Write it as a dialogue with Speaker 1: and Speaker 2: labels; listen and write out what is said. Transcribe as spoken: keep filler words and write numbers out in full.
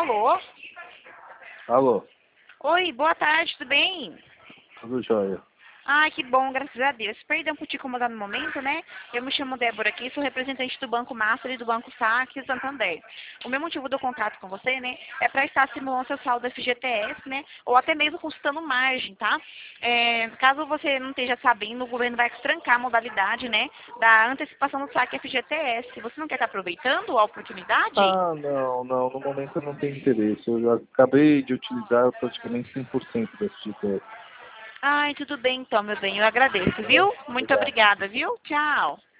Speaker 1: Alô?
Speaker 2: Alô,
Speaker 1: Oi, boa tarde, tudo bem?
Speaker 2: tudo jóia.
Speaker 1: Ai, que bom, graças a Deus. Perdão por te incomodar no momento, né? Eu me chamo Débora aqui, sou representante do Banco Master e do Banco Saque Santander. O meu motivo do contrato com você, né, é para estar simulando seu saldo F G T S, né, ou até mesmo consultando margem, tá? É, caso você não esteja sabendo, o governo vai trancar a modalidade, né, da antecipação do saque F G T S. Você não quer estar aproveitando a oportunidade?
Speaker 2: Ah, não, não, no momento eu não tenho interesse. Eu já acabei de utilizar praticamente cem por cento da F G T S.
Speaker 1: Ai, tudo bem então, meu bem, eu agradeço,
Speaker 2: Tá bom?
Speaker 1: viu? Muito
Speaker 2: Obrigado.
Speaker 1: obrigada, viu? Tchau.